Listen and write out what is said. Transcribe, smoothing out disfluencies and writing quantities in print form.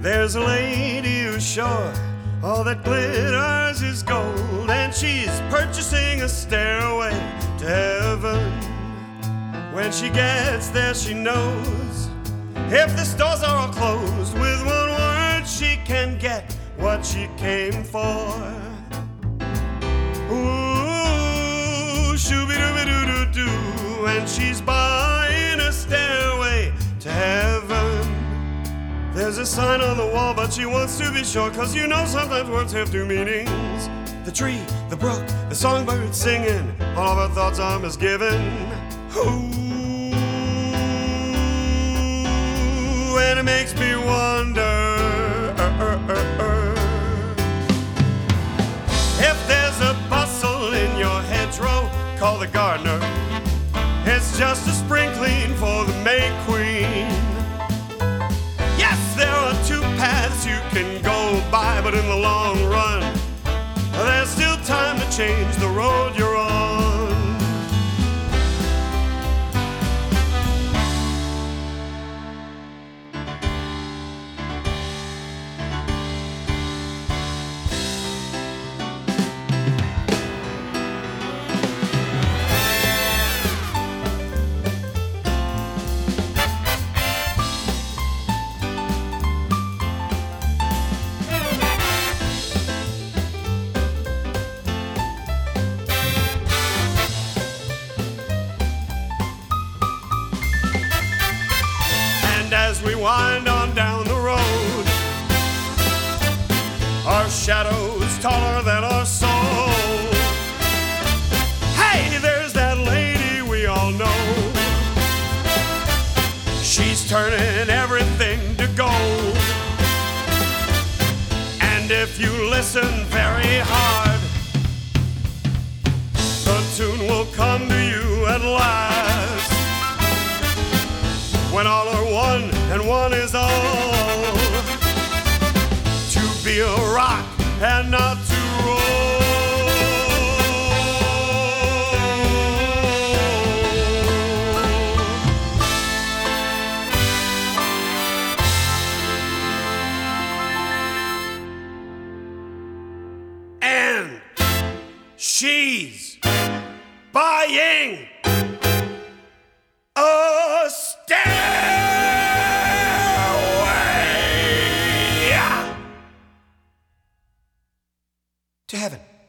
There's a lady who's sure all that glitters is gold, and she's purchasing a stairway to heaven. When she gets there, she knows if the stores are all closed, with one word she can get what she came for. Ooh, shooby-dooby-doo-doo-doo, and she's buying a stairway to heaven. There's a sign on the wall, but she wants to be sure, 'cause you know sometimes words have two meanings. The tree, the brook, the songbird singing, all of her thoughts are misgiven. Ooh, and it makes me wonder if there's a bustle in your hedgerow, call the gardener. It's just a sprinkling for the May Queen. Yes, there are two paths you can go by, but in the long run, there's still time to change the road you're on. As we wind on down the road, our shadows taller than our soul. Hey, there's that lady we all know. She's turning everything to gold. And if you listen very hard, the tune will come to you at last. When all are one and one is all, to be a rock and not to roll. And she's buying a stairway to heaven.